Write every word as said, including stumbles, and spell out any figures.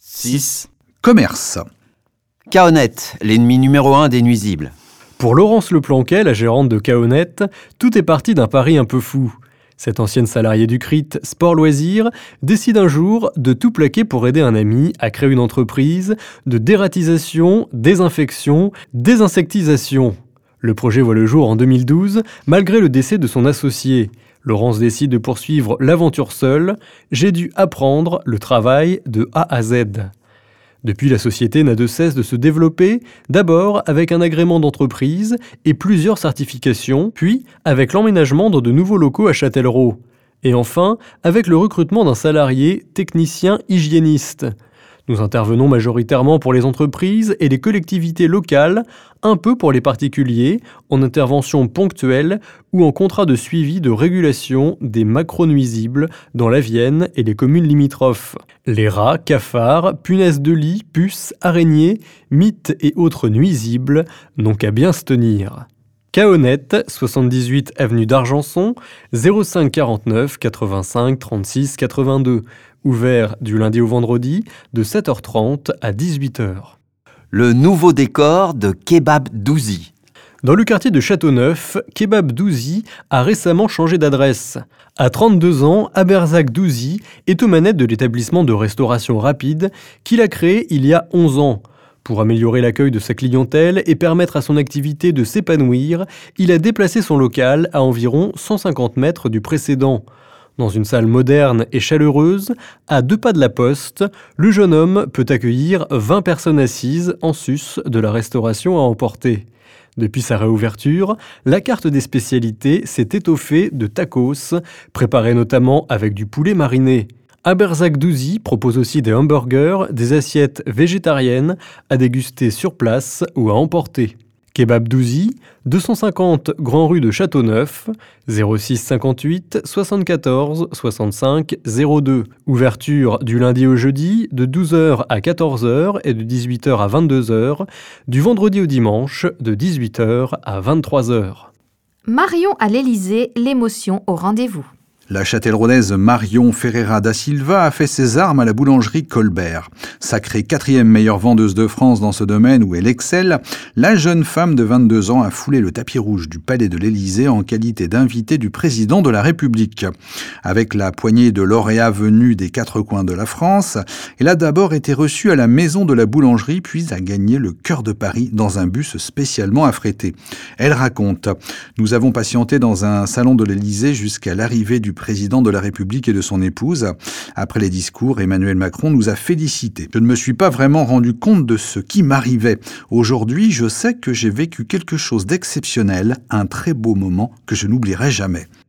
six. Commerce. Kaonet, l'ennemi numéro un des nuisibles. Pour Laurence Leplanquet, la gérante de Kaonet, tout est parti d'un pari un peu fou. Cette ancienne salariée du C R I T Sport Loisirs décide un jour de tout plaquer pour aider un ami à créer une entreprise de dératisation, désinfection, désinsectisation. Le projet voit le jour en deux mille douze, malgré le décès de son associé. Laurence décide de poursuivre l'aventure seule. J'ai dû apprendre le travail de A à Z. Depuis, la société n'a de cesse de se développer, d'abord avec un agrément d'entreprise et plusieurs certifications, puis avec l'emménagement dans de nouveaux locaux à Châtellerault. Et enfin, avec le recrutement d'un salarié technicien hygiéniste. Nous intervenons majoritairement pour les entreprises et les collectivités locales, un peu pour les particuliers, en intervention ponctuelle ou en contrat de suivi de régulation des macronuisibles dans la Vienne et les communes limitrophes. Les rats, cafards, punaises de lit, puces, araignées, mites et autres nuisibles n'ont qu'à bien se tenir. Kaonet, soixante-dix-huit avenue d'Argenson, zéro cinq quarante-neuf quatre-vingt-cinq trente-six quatre-vingt-deux. Ouvert du lundi au vendredi de sept heures trente à dix-huit heures. Le nouveau décor de Kebab Douzi. Dans le quartier de Châteauneuf, Kebab Douzi a récemment changé d'adresse. À trente-deux ans, Aberzak Douzi est aux manettes de l'établissement de restauration rapide qu'il a créé il y a onze ans. Pour améliorer l'accueil de sa clientèle et permettre à son activité de s'épanouir, il a déplacé son local à environ cent cinquante mètres du précédent. Dans une salle moderne et chaleureuse, à deux pas de la poste, le jeune homme peut accueillir vingt personnes assises en sus de la restauration à emporter. Depuis sa réouverture, la carte des spécialités s'est étoffée de tacos, préparés notamment avec du poulet mariné. Aberzak Douzi propose aussi des hamburgers, des assiettes végétariennes à déguster sur place ou à emporter. Kebab Douzi, deux cent cinquante Grand Rue de Châteauneuf, zéro six cinquante-huit soixante-quatorze soixante-cinq zéro deux. Ouverture du lundi au jeudi de douze heures à quatorze heures et de dix-huit heures à vingt-deux heures, du vendredi au dimanche de dix-huit heures à vingt-trois heures. Marion à l'Élysée, l'émotion au rendez-vous. La châtelleraulaise Marion Ferreira da Silva a fait ses armes à la boulangerie Colbert. Sacrée quatrième meilleure vendeuse de France dans ce domaine où elle excelle, la jeune femme de vingt-deux ans a foulé le tapis rouge du palais de l'Élysée en qualité d'invitée du président de la République. Avec la poignée de lauréats venus des quatre coins de la France, elle a d'abord été reçue à la maison de la boulangerie, puis a gagné le cœur de Paris dans un bus spécialement affrété. Elle raconte « Nous avons patienté dans un salon de l'Élysée jusqu'à l'arrivée du président de la République et de son épouse. Après les discours, Emmanuel Macron nous a félicités. Je ne me suis pas vraiment rendu compte de ce qui m'arrivait. Aujourd'hui, je sais que j'ai vécu quelque chose d'exceptionnel, un très beau moment que je n'oublierai jamais.